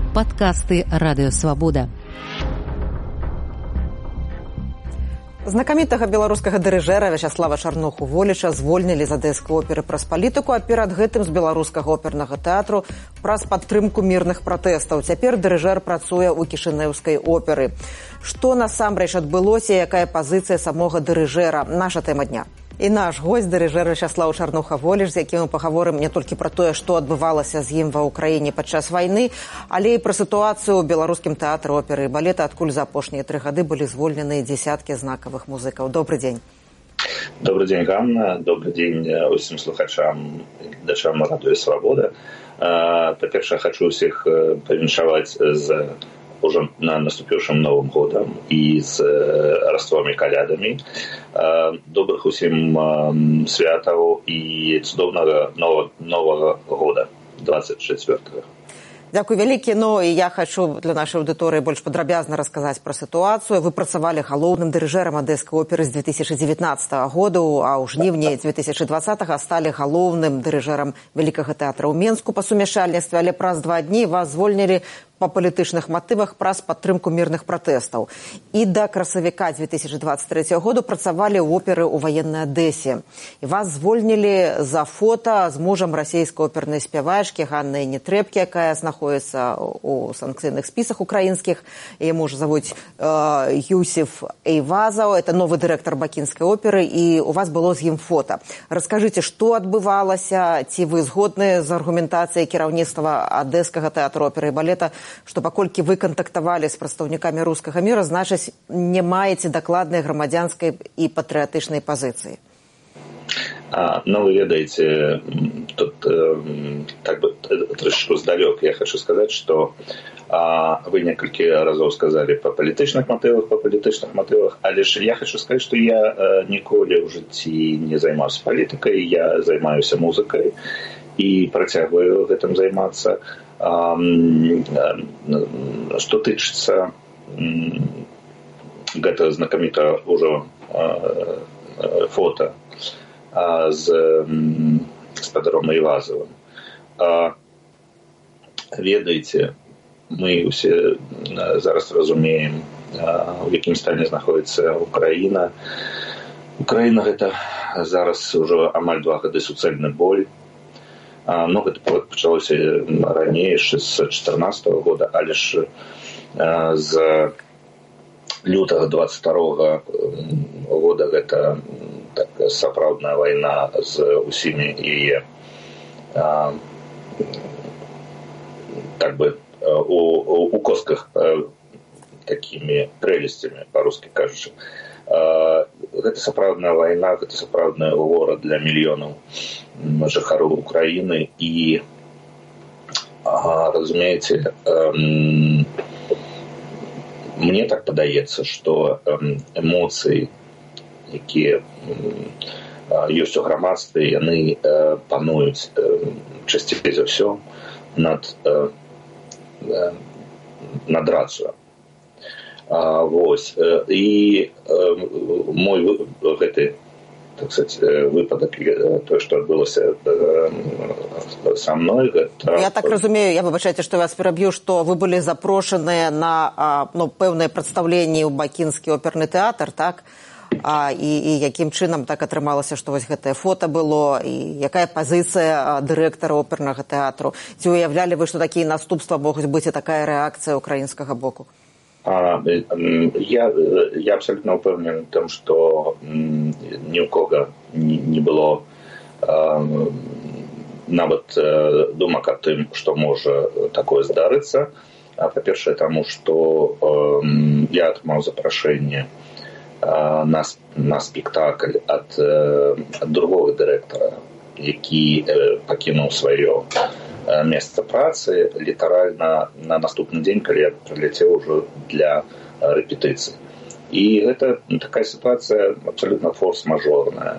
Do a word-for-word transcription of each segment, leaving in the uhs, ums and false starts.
Падкасты Радыё Свабода. Знакамітага беларускага дырыжэра Вячаслава Чарноху-Воліча звольнілі з Адэскай оперы праз палітыку, а перад гэтым з беларускага опернага тэатру праз падтрымку мірных пратэстаў. Цяпер дырыжэр працуе ў кішынеўскай оперы. Што насамрэч адбылося, якая пазіцыя самога дырыжэра? Наша тэма дня. І наш госць, дырыжэр Вячаслав Чарнуха-Воліч, з якім мы пагаворым не толькі пра тое, што адбывалася з ім ва ўкраіне падчас вайны, але і пра сітуацыю ў беларускім тэатры оперы і балета, адкуль за апошнія тры гады былі звольнены дзесяткі знакавых музыкаў. Добрый дзень. Добрый день, Ганна. Добрый день усім слухачам і гледачам Радыё Свабода. Па-першае, хочу ўсіх павіншаваць з уже на наступившим Новым годом и с э, Рождеством и колядами. Э, добрых усім э, святаў и цудоўнага нового, нового года, двадцать четвёртого. Дзякуй вялікі. Ну і я хочу для нашай аўдыторыі больш падрабязна расказаць пра сітуацыю. Вы працавалі галоўным дырыжэрам Адэскай оперы з две тысячи девятнадцатого году, а ў жніўні две тысячи двадцатого сталі галоўным дырыжэрам Вялікага тэатра ў Менску па сумяшальніцтве, але праз два дні вас звольнілі па палітычных матывах праз падтрымку мірных пратэстаў. І да красавіка две тысячи двадцать третьего году працавалі ў оперы ў ваеннай Адэсе. І вас звольнілі за фота з мужам расійскай опернай спявачкі Ганнай Нетребкі, якая знаходіцца у санкцыйных спісах украінскіх. Яе муж завуць э, Юсіф Эйвазаў, это новы дырэктар бакінскай оперы, і у вас было з ім фота. Раскажыце, што адбывалася, ці вы згодны з аргументацыяй кіраўніцтва Адэскага тэатра оперы і балета, што паколькі вы кантактавалі з прадстаўнікамі рускага міра, значыць, не маеце дакладнай грамадзянскай і патрыятычнай пазіцыі? А, ну, вы ведаете, тут э, так бы трошечку сдалек я хочу сказать, что а, вы несколько разов сказали по палітычных мотивах, по палітычных мотивах, а лишь я хочу сказать, что я э, ніколі ў жыцці не займаўся палітыкай, я займаюся музыкай і працягваю гэтым займацца. Што тычыцца гэтага знакамітага ўжо фота з гаспадаром Эйвазавым. Ведаеце, мы ўсе зараз разумеем, у якім стане знаходіцца Украіна. Украіна гэта зараз ўжо амаль два гады суцэльны боль. Ну, гэта пачалося раней, з две тысячи четырнадцатого года, але ж з лютага двадцать второго года гэта так, сапраўдная вайна з усімі яе так бы у, у косках такімі прэлесцямі, па-рускі кажучы. Гэта сапраўдная вайна, гэта сапраўдная гора для мільёнаў жыхароў Украіны і, разумееце, мне так падаецца, што эмоцыі, якія ёсць у грамадстве, яны пануюць часцей за ўсё над, над рацыю. А, вось. І э, мой гэты, так сказать, выпадак, тое, што адбылося э, са мной, гэта... Я так разумею, я выбачайце, што вас пераб'ю, што вы былі запрошаныя на а, ну, пэўнае прадстаўленне ў бакінскі оперны тэатр, так? А, і, і якім чынам так атрымалася, што вось гэтае фота было, і якая пазіцыя дырэктара опернага тэатру? Ці уяўлялі вы, што такія наступствы могуць быць і такая рэакцыя украінскага боку? А, я, я абсолютно упевнений в том, что ні у кого не, не было а, нават думак о тым, что може такое здарыцца. А, по-перше, тому, что а, я атрымаў запрашэнне а, на, на спектакль от, от другого дырэктара, які пакінуў сваё месца працы літаральна на наступны дзень, калі я прыляцеў ужо для рэпетыцыі. І гэта такая сітуацыя абсалютна форс-мажорная.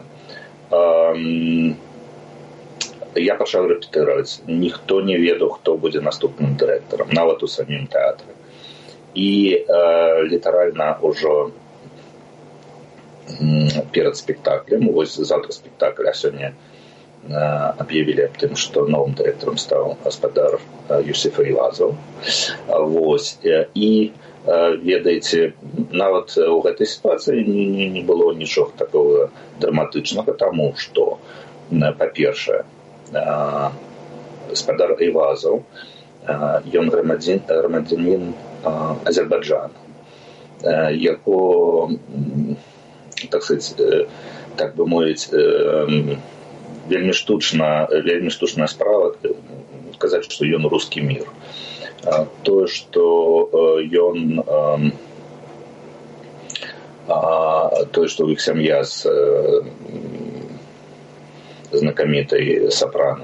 Я пачаў рэпетыраваць. Ніхто не ведаў, хто будзе наступным дырэктарам, нават у самім тэатры. І літаральна ўжо перад спектаклем, вось завтра спектакль, а сёння аб'явілі аб тым, што новым дырэктарам стаў гаспадар Юсеф Эйвазаў. Вось. І, ведаеце, нават у гэтай сітуацыі не, не было нічога такого драматычнага, таму што, па-першае, гаспадар Эйвазаў, ён грамадзянін Азербайджана, яго, так сказать, так бы мовіць, вельмі штучна, вельмі штучная справа казаць, што ён рускі мір. Тое, што ён тое, што іх сям'я з знакамітай сапрана,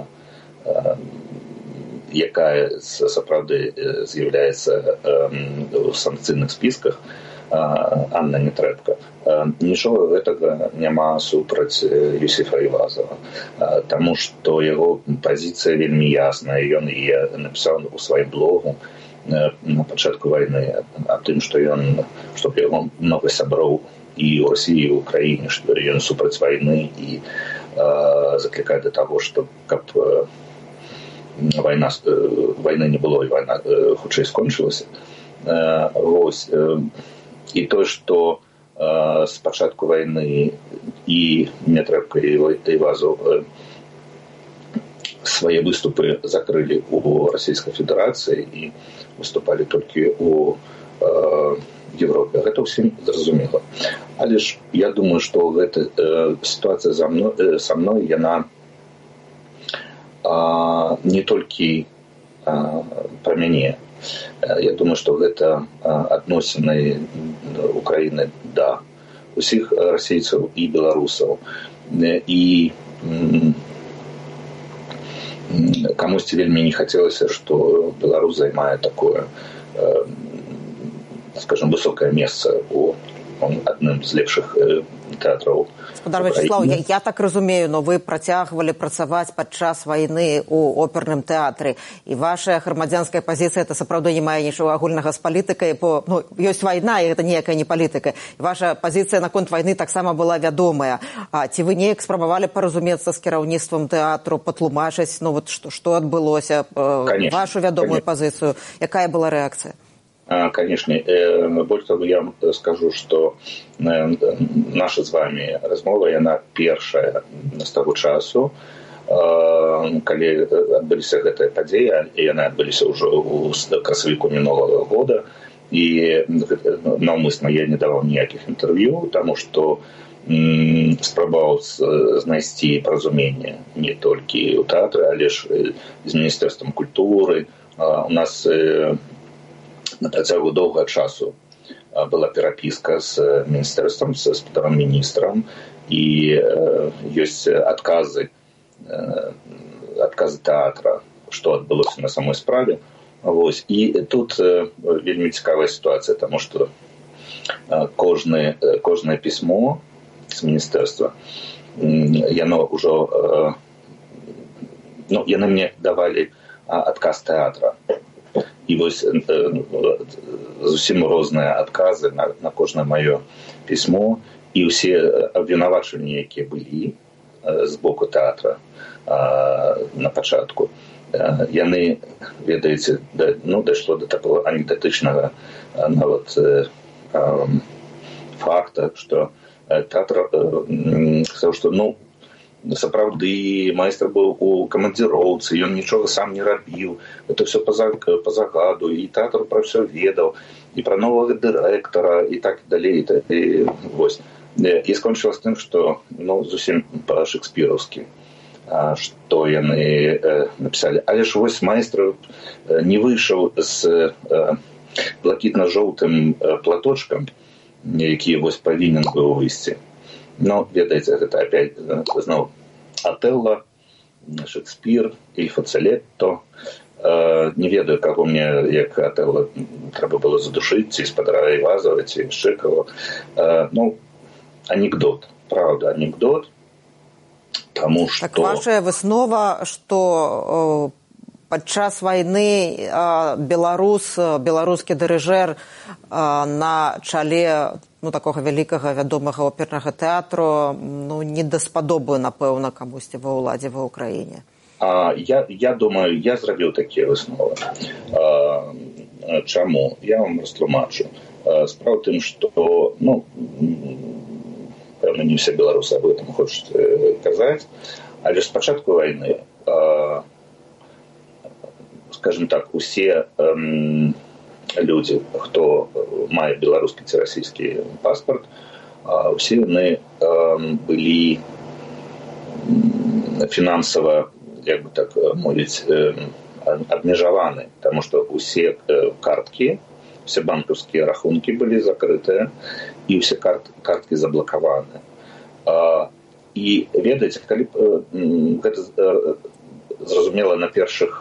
якая сапраўды з'яўляецца ў санкцыйных спісках, Анна Нетребка. Нічога гэтага няма супраць Юсефа Эйвазава, таму што яго пазіцыя вельмі ясная. Ён і напісаў у сваім блогу на пачатку вайны аб тым, што ён, што яго многа сяброў і ў Расіі, і ў Украіне, што ён супраць вайны і заклікае да таго, што каб вайна, вайны не было і вайна хутчэй скончылася. Вось. І тое, што з пачатку вайны і Нетребка і Эйвазаў свае выступы закрылі ў Расійскай Федэрацыі і выступалі толькі ў Европе. Гэта ўсім зразумела. Але ж я думаю, што гэта сітуацыя са мной, са мной яна не толькі пра мяне. Я думаю, што гэта адносіны Украіны да усіх расейцаў і беларусаў. І камусьці вельмі не хацелася, што Беларусь займае такое, скажем, высокае месца у адным з лепшых тэатраў. Гаспадар Вячеслаў, я, я так разумею, но вы працягвалі працаваць падчас вайны ў оперным тэатры, і ваша грамадзянская пазіцыя это сапраўды не мае нічога агульнага з палітыкай, бо ну, ёсць вайна, і гэта ніякая не палітыка. І ваша пазіцыя наконт вайны таксама была вядомая. А ці вы неяк спрабавалі паразумецца з кіраўніцтвам тэатру, патлумачыць, ну вот што, што адбылося, конечно, вашу вядомую конечно. Пазіцыю? Якая была рэакцыя? Конечно. Больше того, я вам скажу, что наша з вами размова, яна першая з таго часу, калі адбыліся гэтыя падзеі, і яны адбыліся ўжо ў красавіку мінулага года, і наўмысна я не даваў ніякіх інтэрв'ю, таму што спрабаваў знайсці паразуменне не толькі ў тэатры, але ж з Міністэрствам культуры. У нас на працягу доўгага часу была перапіска з міністэрствам, з гаспадаром міністрам, і ёсць адказы, адказы тэатра, што адбылося на самой справе. Вось. І тут вельмі цікавая сітуацыя, таму што кожны, кожнае пісьмо з міністэрства, яно ўжо, ну, яны мне давалі адказ тэатра. І вось зусім розныя адказы на, на кожнае маё пісьмо, і ўсе абвінавачванні, якія былі з боку тэатра на пачатку, яны, ведаеце, да, ну, дайшло до такого анекдотычнага нават факта, што тэатр сказаў, што, ну, сапраўды майстар быў у камандзіроўцы, ён нічога сам не рабіў, это все па загаду, і тэатр пра ўсё ведаў, і пра новага дырэктара, і так далей. І, вось. І скончылася тым, што, ну, зусім па-шекспіраўскі, што яны напісалі. Але ж вось майстар не выйшаў з блакітна-жоўтым платочкам, які вось павінен быў выйсці. Ну, ведаеце, гэта опять, зноў, Отелло, Шекспір і Фацелетто. Не ведаю, каго мне, як Отелло, трэба было задушыць, ці спадара Эйвазава, ці яшчэ каго. Ну, анекдот, правда, анекдот, таму што... Так ваша выснова, што падчас вайны беларус, беларускі дырыжэр на чале ну, такога вялікага вядомага опернага тэатру ну, не даспадобы, напэўна, камусьці ва ўладзе ва ўкраіне. А, я, я думаю, я зрабіў такія высновы. А, чаму? Я вам растлумачу. Справа ў тым, што ну, пэўна, не все беларусы об этом хочуць казаць, але спачатку вайны скажем так, усе эм, люди, хто мае беларускі ці расійскі паспорт, э, усе яны эм, былі фінансава, як бы так мовіць, эм, абмежаваны, таму што усе э, карткі, все банкаўскія рахункі былі закрытыя, і ўсе карт, карткі заблакаваны. Э, і ведаеце, калі э, гэта э, зразумела на першых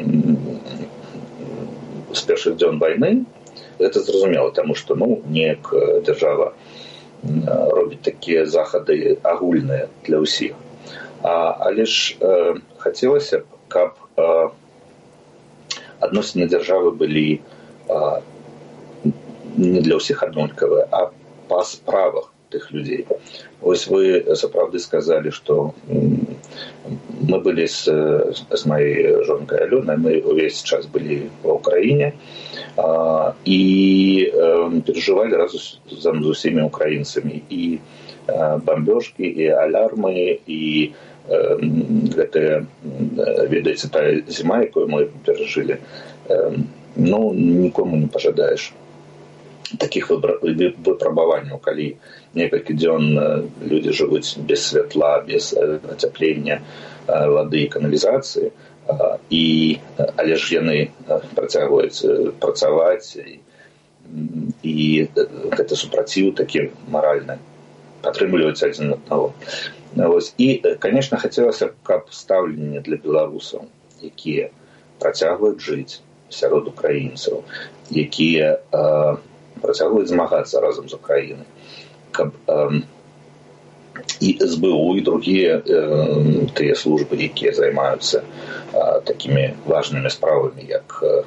з першых дзён вайны, гэта зразумела, таму што ну неяк дзяржава робіць такія захады агульныя для ўсіх. А, але ж э, хацелася б, каб э, адносіны дзяржавы былі э, не для ўсіх аднолькавыя, а па справах тых людзей. Вось вы сапраўды сказалі, што мы былі з, з маёй жонкай Алёнай, мы увесь час былі ва ўкраіне а, і а, перажывалі разам з усімі украінцамі і а, бамбёжкі, і алярмы, і а, гэтая, ведаеце, тая зіма, якую мы перажылі, а, ну, нікому не пажадаеш такіх выпрабаванняў, калі некалькі дзён людзі жывуць без святла, без ацяплення, вады і каналізацыі, і, але ж яны працягваюць працаваць, і, і гэта супраціў такі маральны, падтрымліваюць адзін аднаго. І, конечно, хацелася б, каб стаўленне для беларусаў, якія працягваюць жыць сярод украінцаў, якія працягваюць змагацца разам з Украінай, каб э, і эс бэ у, і другія э, тыя службы, якія займаюцца э, такімі важнымі справамі, як э,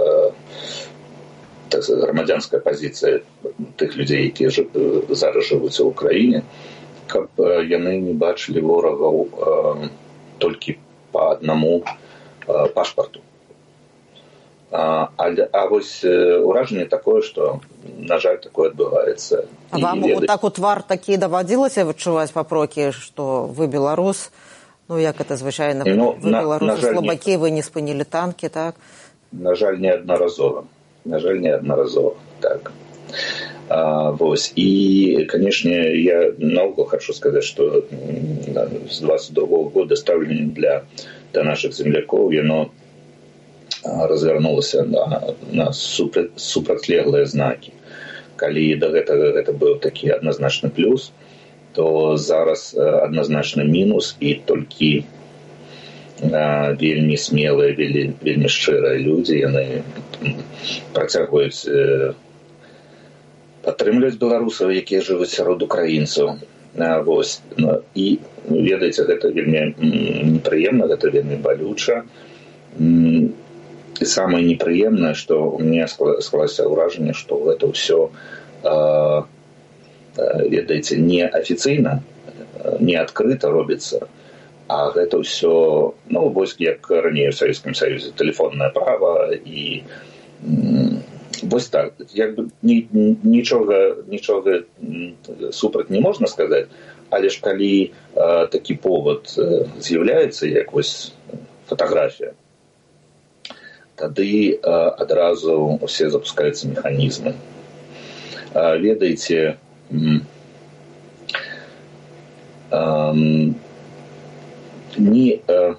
так сказать, грамадзянская пазіцыя тых людзей, якія ж, э, зараз жывуць у Украіне, каб э, яны не бачылі ворагаў э, толькі па аднаму э, пашпарту. А, а, а вось э, ўражанне такое, што, на жаль, такое адбываецца. А вам ведаць... так у твар такі даводзілася адчуваць папрокі, што вы беларус, ну як это звычайна, ну, вы беларусы слабакі, не... вы не спынілі танкі, так? На жаль, неаднаразова. На жаль, неаднаразова, так. А, вось. І, канешне, я наогул хочу сказаць, што з двадцать другого года стаўленне для, для нашых землякоў, яно развернулася на, на супра, супрацьлеглыя знакі. Калі да гэтага гэта быў такі адназначны плюс, то зараз адназначны мінус, і толькі а, вельмі смелыя, вельмі, вельмі шчырыя людзі, яны працягваюць э, падтрымліваць беларусаў, якія жывуць сярод украінцаў. А, вось. І, ведаеце, гэта вельмі непрыемна, гэта вельмі балюча. І самае непрыемнае, што у мяне склалася ўражанне, што гэта ўсё, э, ведаеце, не афіцыйна, не адкрыта робіцца, а гэта ўсё, ну, вось як раней у Савецкім Саюзе, тэлефоннае права, і м, вось так, як бы нічога, нічога супраць не можна сказаць, але ж калі э, такі повод э, з'яўляецца, як вось фатаграфія, тады э, адразу усе запускаюцца механізмы. Э, ведаеце, м, э, ні, э,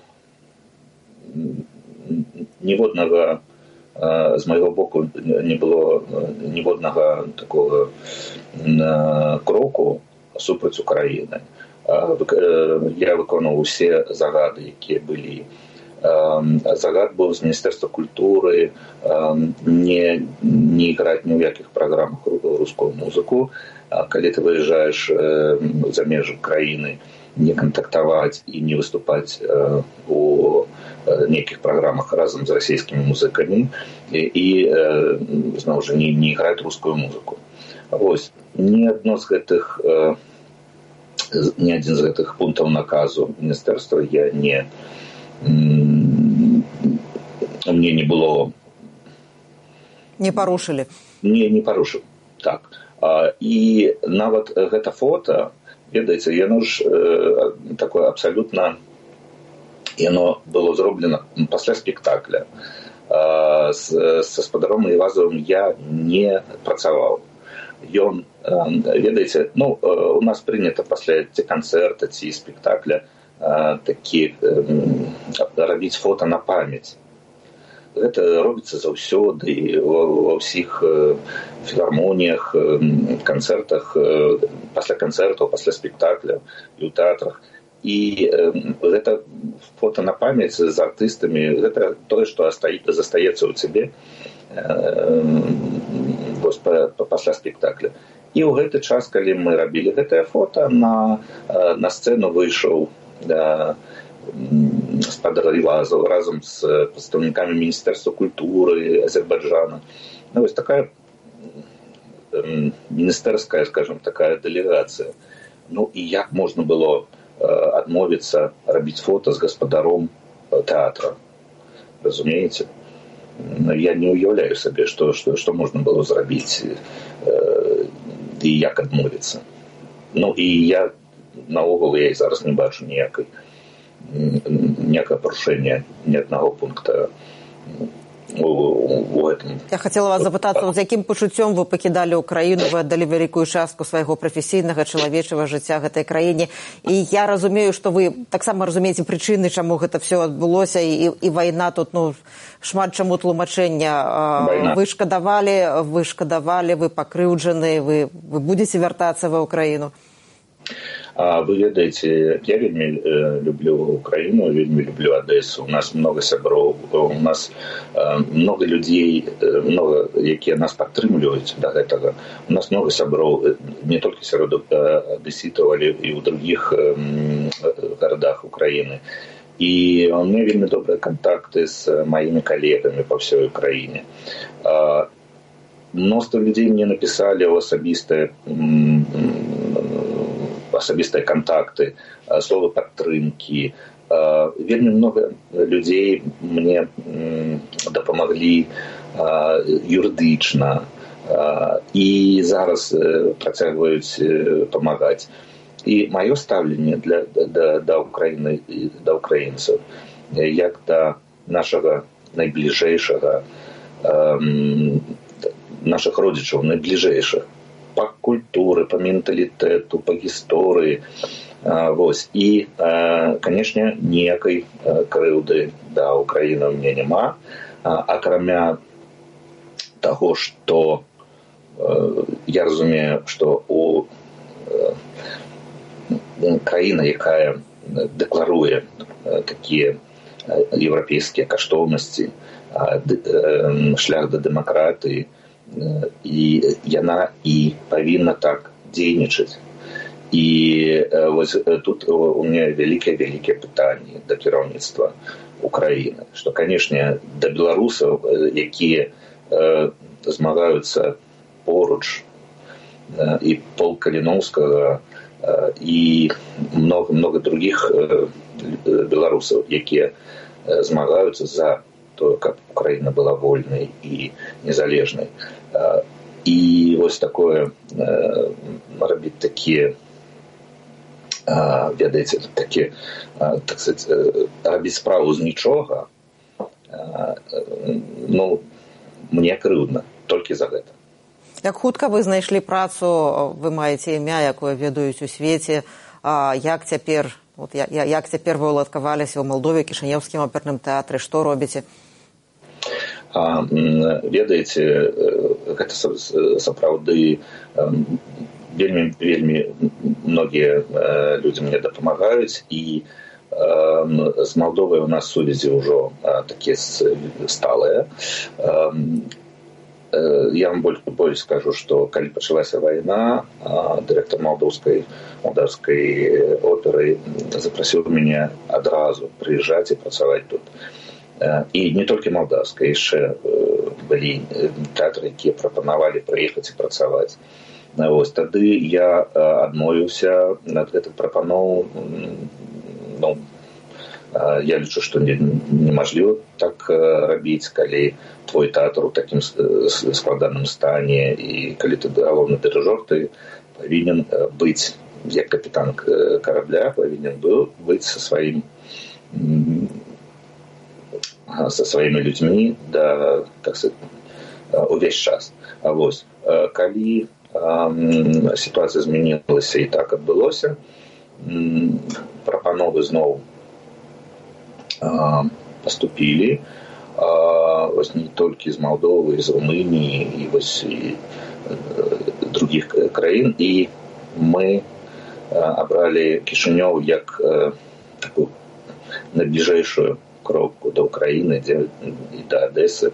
ніводнага э, з майго боку не было ніводнага такого э, кроку супраць Украіны. Э, э, я выконваў усе загады, якія былі. Загад быў з Міністэрства культуры не, не іграць ні ў якіх праграмах рускую музыку. Калі ты выязджаеш за межы краіны, не кантактаваць і не выступаць у нейкіх праграмах разам з расійскімі музыкамі і, і зноў жа не, не іграюць рускую музыку. Вось. Ні адно з гэтых ні адзін з гэтых пунктаў наказу міністэрства я не мне не было не парушылі. Не, не парушыў. Так. І нават гэта фота, ведаеце, яно ж такое абсалютна яно было зроблена пасля спектакля. З гаспадаром Айвазовым я не працаваў. Ён, ведаеце, ну, у нас прынята пасля ці канцэрта, ці спектакля такі рабіць фота на памяць. Гэта робіцца заўсёды ва ўсіх філармоніях, канцэртах, пасля канцэртаў, пасля спектакляў і ў тэатрах. І гэта фота на памяць з артыстамі, гэта тое, што застаецца ў цябе пасля спектакля. І ў гэты час, калі мы рабілі гэтае фота, на, на сцэну выйшаў гаспадар Айвазов разам з прадстаўнікамі Міністэрства культуры Азербайджана. Ну, вось такая міністэрская, скажем, такая дэлегацыя. Ну, і як можна было адмовіцца рабіць фота з гаспадаром тэатра? Разумееце? Я не уяўляю сабе, што, што, што можна было зрабіць і як адмовіцца. Ну, і я наогул я і зараз не бачу ніякай ніякае парушэння ні аднаго пункта у, у гэтым. Я хацела вас запытацца, з якім пачуццём вы пакідалі ўкраіну, вы аддалі вялікую частку свайго прафесійнага чалавечага жыцця гэтай краіне. І я разумею, што вы таксама разумееце прычыны, чаму гэта все адбылося, і, і вайна тут, ну, шмат чаму тлумачэння. Вайна. Вы шкадавалі, вы шкадавалі, вы пакрыўджаны, вы, вы будзеце вяртацца ва ўкраіну. А вы ведаеце, я вельмі э, люблю Украину, вельмі люблю Одессу. У нас много сяброў, у нас э, много людзей, э, много, якія нас падтрымліваюць да гэтага. У нас много сяброў, не толькі сярод одесситаў, але і ў других э, гарадах Украины. І у меня вельмі добрыя контакты с моими коллегами по всей Украине. Э, Мноства людзей мне написали ў асабістыя асабістыя контакты, словы падтрымкі. Вельмі много людзей мне дапамаглі юрыдычна і зараз працягваюць памагаць. І маё стаўленне для, да, да Украіны і да украінцаў, як да нашага найбліжэйшага, нашых родзічаў найбліжэйшых, по культуры, по менталітэту, по гісторыі. Вось. І, канешне, ніякай крыўды да Украіны ў мне няма, акрамя таго, што я разумею, што у краіна, якая дэкларуе такія еўрапейскія каштоўнасці, шлях да дэмакратыі, і яна і павінна так дзейнічаць. І вось тут у мяне вялікія-вялікія пытанні да кіраўніцтва Украіны, што, канешне, да беларусаў, якія змагаюцца поруч, і Пол Каліноўскага, і много-много других беларусаў, якія змагаюцца за то, каб Украіна была вольнай і незалежнай. І вось такое рабіць такія, ведаеце, такі, так сказать, рабіць справу з нічога, ну, мне крыўдна толькі за гэта. Як хутка вы знайшлі працу, вы маеце імя, якое ведаюць у свеце, як цяпер, вот, як цяпер вы уладкаваліся ў Малдове, Кішынеўскім аперным тэатры, што робіце? А, ведаеце, гэта сапраўды вельмі, вельмі многія людзі мне дапамагаюць, і з Малдовай у нас сувязі ўжо такія сталыя. Я вам больш, больш скажу, што калі пачалася вайна, дырэктар малдоўскай, малдаўскай оперы который запросил меня адразу приезжать и працаваць тут. І не толькі малдаўская, яшчэ былі тэатры, якія прапанавалі прыехаць і працаваць. Вось, тады я адмовіўся ад гэтых прапаноў. Ну, я лічу, што немажліва так рабіць, калі твой тэатр у такім складаным стане і калі ты галоўны дырыжор, ты павінен быць, як капітан карабля, павінен быў быць са сваім со сваімі людзьмі да, так сказать, увесь час. А вось, калі сітуацыя змянілася і так адбылося, прапановы зноў паступілі, вось не толькі з Малдовы, з Румыніі і вось і другіх краін, і мы абралі Кішынёў як такую найбліжэйшую кропку да Украіны і да Адэсы,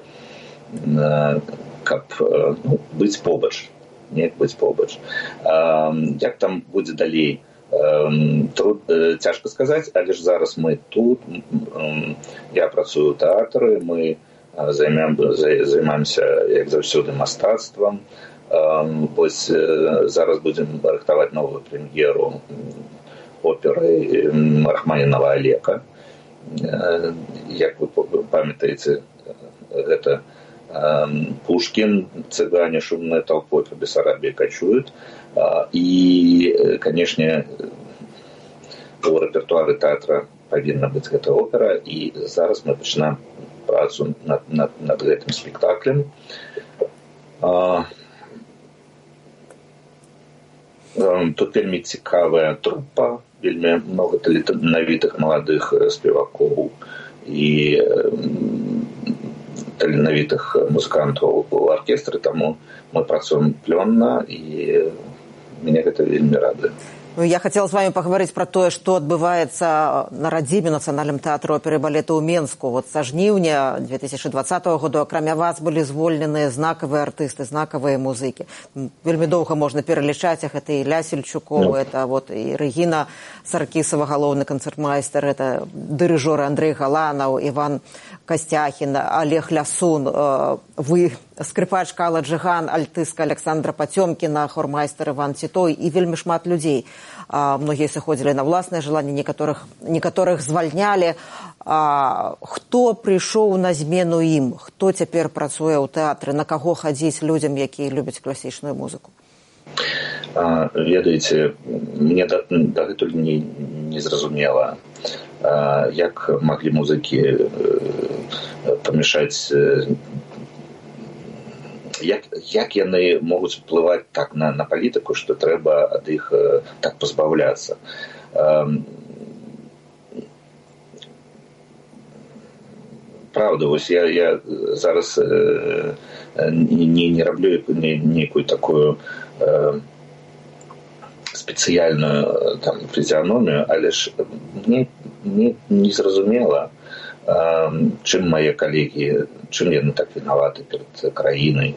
каб ну, быць побач, неяк быць побач. Як там будзе далей? Труд, цяжка сказаць, але ж зараз мы тут, я працую ў тэатры, мы займаемся, як заўсёды, мастацтвам. Вось зараз будзем рыхтаваць новую прэм'еру оперы Рахманінова Алека. Як вы памятаеце, гэта Пушкін, цыгане, шумная толпой по Бессарабии кочуют. І, канешне, у рэпертуары тэатра павінна быць гэта опера, і зараз мы пачынаем працу над, над, над гэтым спектаклем. Тут вельмі цікавая трупа, вельмі много таленавітых маладых спевакоў і таленавітых музыкантаў у аркестры, таму мы працуем плённа, і мяне гэта вельмі радуе. Я хотела с вами поговорить про то, что отбывается на радзіме Национальным тэатру оперы и балета ў Менску. Вот со жніўня две тысячи двадцатого года, акрамя вас, были звольненыя знакавыя артысты, знакавыя музыкі. Вельмі доўга можна пералічаць их. Это и Ля Сельчукова, no. это вот и Регина Саркисова, галоўны канцэртмайстер, это дырыжоры Андрей Галанаў, Иван Костяхин, Олег Лясун, вы скрипачка Алла Джиган, альтыстка Александра Потёмкина, хормайстер Иван Титой и вельмі шмат людей. Многие сыходзілі на власнае желанне, некаторых, некаторых звальнялі. Хто прыйшоў на змену ім? Хто цяпер працуе ў тэатры? На каго хадзіць людзям, якія любяць класічную музыку? Ведаеце, мне дагэтуль не, не зразумела, як маглі музыкі памяшаць, як, як яны могуць уплываць так на, на палітыку, што трэба ад іх так пазбаўляцца. Правда, вось я, я зараз не, не раблю нейкую такую спецыяльную там фізіяномію, але ж мне не, не зразумела, чым мае калегі, чым яны так вінаваты перад краінай.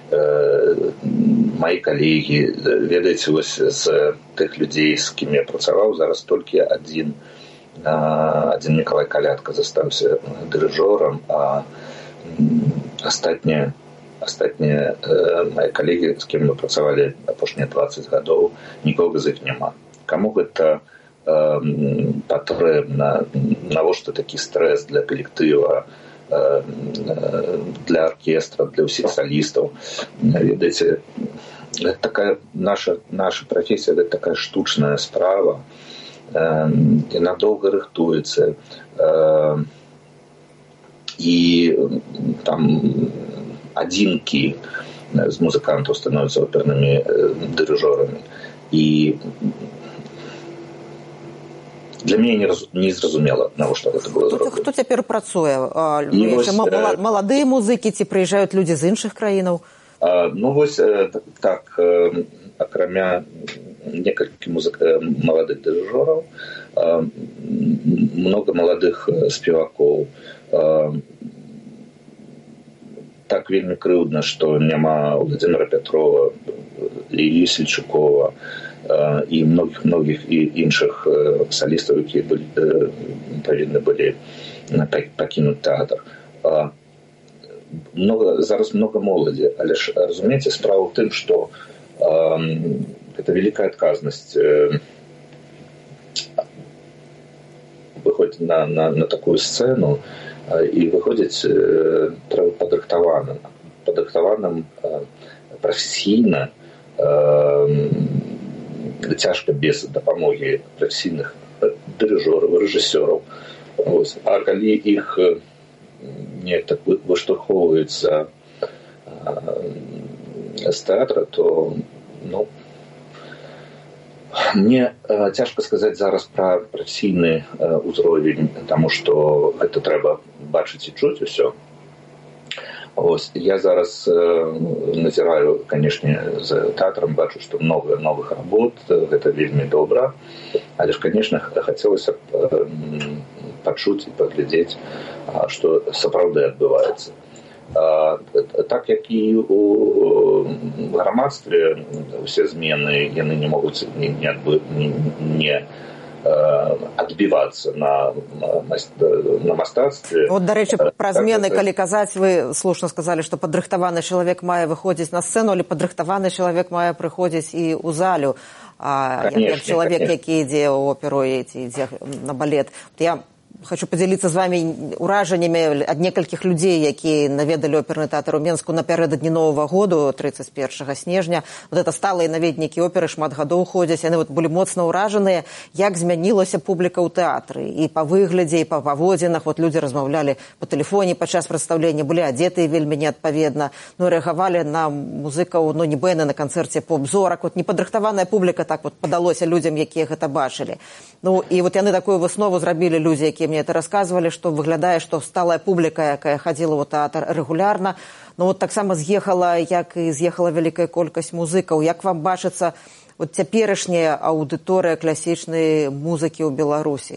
Мои калегі, ведаеце, вось з тых людзей, з кім я працаваў, зараз толькі адзін, адзін Мікалай Калятка застаўся дырыжорам, а астатнія астатнія мои калегі, з кім мы працавалі апошнія дваццаць гадоў, нікога з іх няма. Каму гэта патрэбна, навошта такі стрэс для калектыва, для оркестра, для ўсіх салістаў. Ведаеце, такая наша, наша профессия, это такая штучная справа. Яна доўга рыхтуецца. І там адзінкі з музыкантаў становяцца опернымі дырыжорамі. І для мяне не, раз, не зразумела, навошта гэта было зроблена. Хто цяпер працуе? Вось, маладыя музыкі ці прыязджаюць людзі з іншых краінаў? А, ну вось так, акрамя некалькі музык... маладых дырыжораў, много маладых спевакоў. Так вельмі крыўдна, што няма Владимира Петрова, Іллі Сельчукова, і многіх-многіх іншых салістаў, якія павінны былі пакінуць тэатр. Много, зараз много моладзі, але ж, разумееце, справа ў тым, што гэта вялікая адказнасць выходзіць на, на, на такую сцэну і выходзіць трэба падрыхтаваным, падрыхтаваным прафесійна, цяжка без дапамогі прафесійных дырыжораў, рэжысёраў. А калі іх неяк так выштурхоўваецца з тэатра, то ну, мне цяжка сказаць зараз пра прафесійны ўзровень, таму што гэта трэба бачыць і чуць усё. Ось, я зараз назіраю, канешне, з тэатрам, бачу, што много новых работ, гэта вельмі добра, але ж, канешне, хацелася б пачуць і паглядзець, што сапраўды адбываецца. Так як і у грамадстве усе змены, яны не могуць не, не, не, не адбівацца на, на мастацтве. Вот, дарэчы, пра змены, калі казаць, вы слушна сказалі, што падрыхтаваны чалавек мае выходзіць на сцэну, але падрыхтаваны чалавек мае прыходзіць і ў залю. А конечно, як чалавек, конечно. Які ідзе ў оперу, ідзе на балет. Я хочу подзяліцца з вами ўражаннямі ад некалькіх людзей, якія наведалі оперны тэатр у Менску напярэдадні Новага году, трыццаць першага снежня. Вот это сталыя наведнікі оперы, шмат гадоў ходзяць. Яны вот былі моцна ўражаныя, як змянілася публіка ў тэатры. І па выглядзе, і па паводзінах. Вот людзі размаўлялі па тэлефоне падчас прадстаўлення, былі адзетыя вельмі неадпаведна. Ну, рэагавалі на музыкаў, ну, нібы на канцэрце поп-зорак. Вот непадрыхтаваная публіка, так вот падалося людзям, якія гэта бачылі. Ну, і вот яны такую выснову зрабілі, людзі, якія мне это рассказывали, что выглядае, что сталая публіка, якая хадзіла ў тэатр рэгулярна, но вот таксама з'ехала, як і з'ехала вялікая колькасць музыкаў. Як вам бачыцца вот цяперашняя аўдыторыя класічнай музыкі ў Беларусі?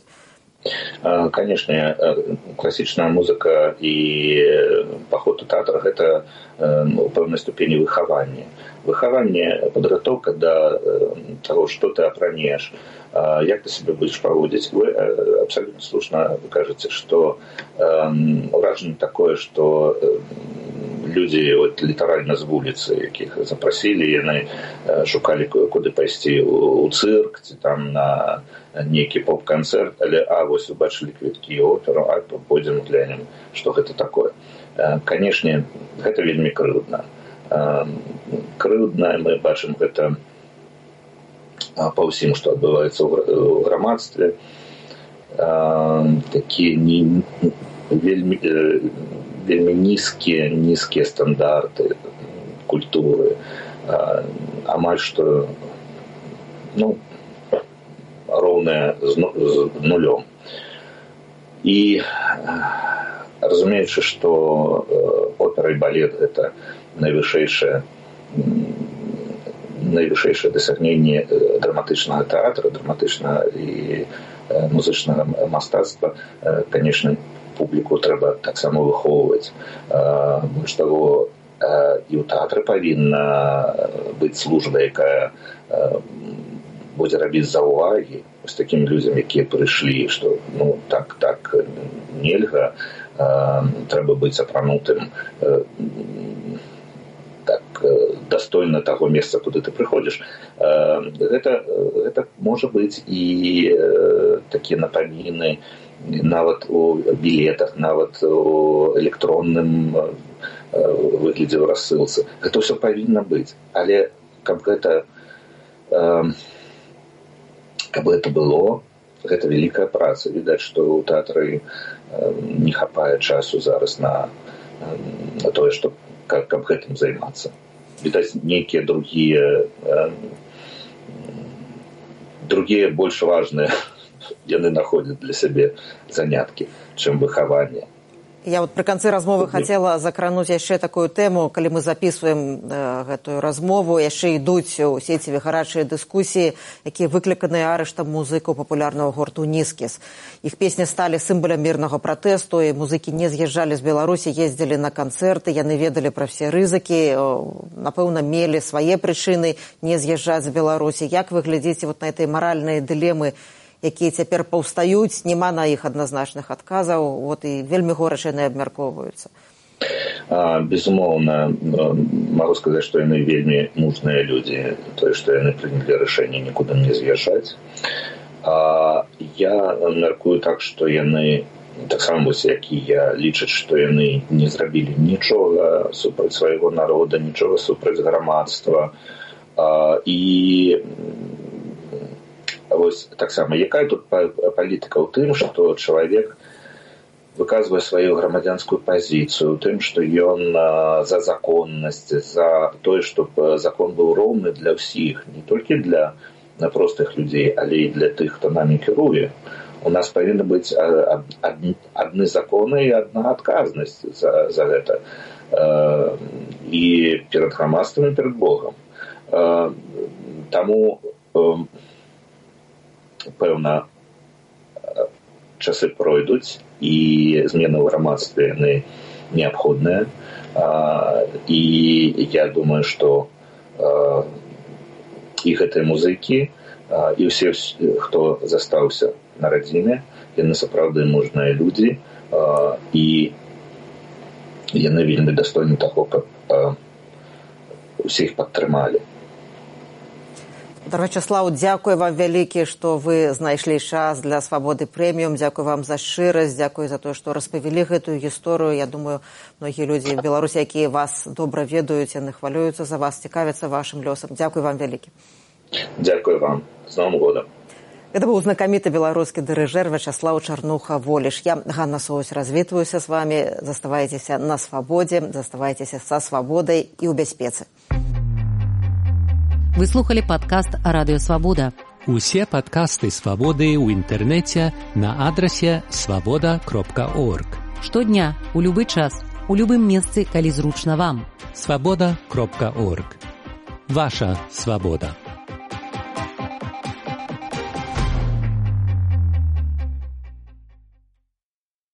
Конечно, класічная музыка і паход у тэатр — гэта у пэўнай ступені выхаванне. Выхаванне, падрыхтоўка да таго, што ты апранеш, як ты себе будешь проводить. Вы абсолютно слушно кажете, что э, ўражанне такое, что э, люди вот, літаральна з вуліцы, якіх запросили, яны э, шукали, куды пайсці у, у цирк, ці там на нейкі поп-канцэрт, але а вось убачылі квіткі оперу, а пойдзем глянем, што гэта такое. Э, Канешне, гэта вельмі крыўдна. Э, крыўдна, мы бачым гэта па ўсім, што адбываецца ў грамадстве. Такія не, вельмі, вельмі нізкія, нізкія стандарты культуры. Амаль што ну, роўныя з нулём. І разумеючы, што опера і балет — гэта найвышэйшае найвышэйшае дасягненне драматычнага тэатра, драматычнага і музычнага мастацтва, конечно, публіку трэба таксама выхоўваць. Больш таго, і ў тэатры павінна быць служба, якая будзе рабіць заўвагі з такімі людзям, якія прыйшлі, што ну так, так нельга, трэба быць апранутым так дастойна таго месца, куды ты прыходзіш. Гэта, гэта можа быць і такія напаміны нават у білетах, нават у электронным выглядзе ў рассылцы. Гэта ўсё павінна быць. Але каб гэта каб гэта было, гэта вялікая праца. Відаць, што ў тэатры не хапае часу зараз на, на тое, што Как, как гэтым займацца. Відаць, нейкія другія э, другія больш важныя яны находзяць для сябе заняткі, чым выхаванне. Я вот при канцы размовы хотела закрануць яшчэ такую тэму, калі мы записываем э, гэтую размову, яшчэ ідуць у сеціве гарачыя дыскусіі, якія выкліканыя арыштам музыкаў папулярнага гурту «Нізкіс». Іх песні сталі сімвалам мірнага пратэсту, і музыкі не з'язджалі з Беларусі, ездзілі на канцэрты, яны ведалі пра все рызыкі, напэўна, мелі свае прычыны не з'язджаць з Беларусі. Як вы глядзіце вот на этой маральныя дылемы, якія цяпер паўстаюць, няма на іх адназначных адказаў, вот, і вельмі горача яны абмяркоўваюцца. Безумоўна, магу сказаць, што яны вельмі мужныя людзі, тое, што яны прынялі рашэнне нікуды не з'язджаць. Я мяркую так, што яны, таксама вось як і я, лічаць, што яны не зрабілі нічога супраць свайго народа, нічога супраць грамадства. І вось таксама, якая тут палітыка ў тым, што чалавек выказвае сваю грамадзянскую пазіцыю, у тым, што ён за законнасць, за тое, што закон быў роўны для ўсіх, не толькі для простых людзей, але і для тых, хто намі кіруе. У нас павінны быць адны законы і адна адказнасць за, за гэта. І перад грамадствам, і перад Богам. Таму пэўна, часы пройдуць, і змены ў грамадстве яны неабходныя. І я думаю, што і гэтыя музыкі, і ўсе, хто застаўся на радзіме, яны сапраўды мужныя людзі, і яны вельмі дастойны таго, каб усіх падтрымалі. Вячаслаў, дзякуй вам вялікі, што вы знайшлі час для «Свабоды прэміум». Дзякуй вам за шчырасць, дзякуй за тое, што распавялі гэтую гісторыю. Я думаю, многія людзі в Беларусі, якія вас добра ведаюць, яны хвалююцца за вас, цікавяцца вашым лёсам. Дзякуй вам вялікі. Дзякуй вам. З Новым годам. Гэта быў знакаміты беларускі дырыжэр Вячаслаў Чарнуха-Воліш. Я, Ганна Соусь, развітваюся з вами. Заставайцеся на свабодзе, заставайцеся са свабодай і ў бяспецы. Вы слухали падкаст «Радыё Свабода». Усе падкасты «Свабоды» ў інтэрнэце на адрасе свабода кропка орг. Штодня, у любы час, у любым месцы, калі зручна вам. свабода кропка орг. Ваша свабода.